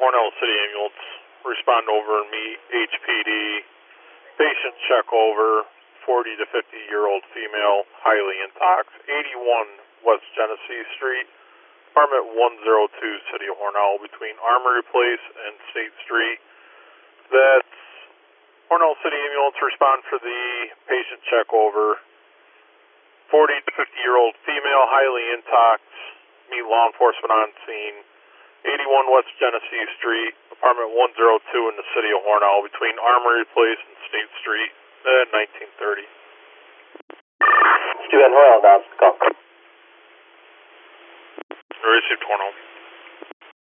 Hornell City Ambulance. Respond over and meet HPD. Patient check over. 40 to 50-year-old female, highly intox. 81 West Genesee Street, apartment 102, City of Hornell, between Armory Place and State Street. That's Hornell City Ambulance. Respond for the patient check over. 40 to 50-year-old female, highly intox. Meet law enforcement on scene. 81 West Genesee Street, apartment 102 in the City of Hornell, between Armory Place and State Street, 1930. Stu Van Hornell, down. Call. Received Hornell.